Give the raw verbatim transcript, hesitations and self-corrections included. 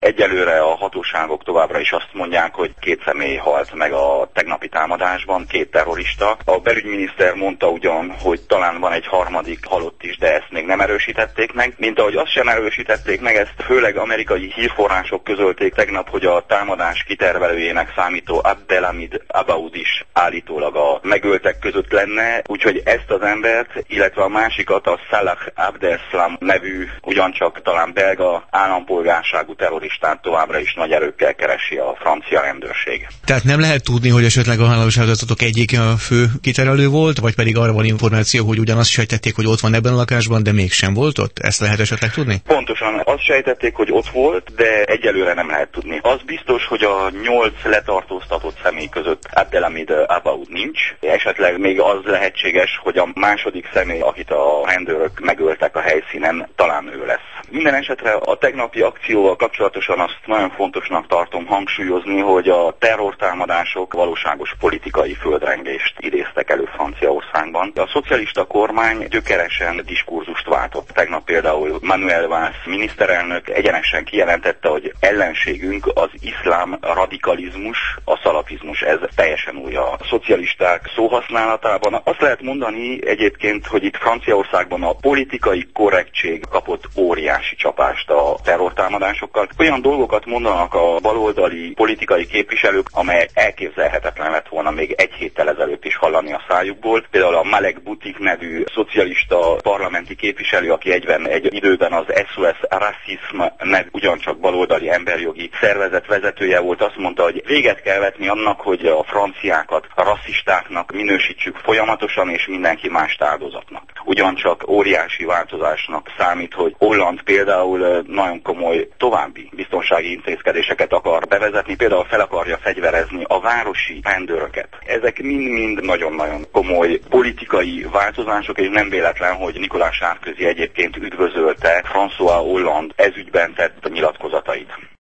Egyelőre a hatóságok továbbra is azt mondják, hogy két személy halt meg a tegnapi támadásban, két terrorista. A belügyminiszter mondta ugyan, hogy talán van egy harmadik halott is, de ezt még nem erősítették meg. Mint ahogy azt sem erősítették meg, ezt főleg amerikai hírforrások közölték tegnap, hogy a támadás kitervelőjének számító Abdelhamid Abaoud is állítólag a megöltek között lenne, úgyhogy ezt az embert, illetve a másikat, a Salah Abdeslam nevű, ugyancsak talán belga állampolgárságú terroristát továbbra is nagy erőkkel keresi a francia rendőrség. Tehát nem lehet tudni, hogy esetleg a halálos áldozatok egyike a fő kiterelő volt, vagy pedig arra van információ, hogy ugyanazt sejtették, hogy ott van ebben a lakásban, de mégsem volt ott? Ezt lehet esetleg tudni? Pontosan azt sejtették, hogy ott volt, de egyelőre nem lehet tudni. Az biztos, hogy a nyolc letartóztatott személy között Abdelhamid Abaoud nincs. Esetleg még az lehetséges, hogy a második személy, akit a rendőrök megöltek a helyszínen, talán ő lesz. Minden esetre a tegnapi akcióval kapcsolatosan azt nagyon fontosnak tartom hangsúlyozni, hogy a terrortámadások valóságos politikai földrengést idéztek elő Franciaországban. A szocialista kormány gyökeresen diskurzust váltott. Tegnap például Manuel Valls miniszterelnök egyenesen kijelentette, hogy ellenségünk az iszlám radikalizmus, a szalafizmus, ez teljesen új a szocialisták szóhasználatában. Azt lehet mondani egyébként, hogy itt Franciaországban a politikai korrektség kapott óriási csapást a terrortámadásokkal. Olyan dolgokat mondanak a baloldali politikai képviselők, amelyek elképzelhetetlen lett volna még egy héttel ezelőtt is hallani a szájukból. Például a Malek Butik nevű szocialista parlamenti képviselő, aki egyben egy időben az es o es Racisme nevű ugyancsak baloldali emberjogi szervezet vezetője volt, azt mondta, hogy véget kell vetni annak, hogy a franciákat a rasszistáknak minősítsük folyamatosan, és mindenki más áldozatnak. Ugyancsak óriási változásnak számít, hogy Hollande például nagyon komoly további biztonsági intézkedéseket akar bevezetni, például fel akarja fegyverezni a városi rendőröket. Ezek mind-mind nagyon-nagyon komoly politikai változások, és nem véletlen, hogy Nicolas Sarkozy egyébként üdvözölte François Hollande ezügyben tett nyilatkozatait.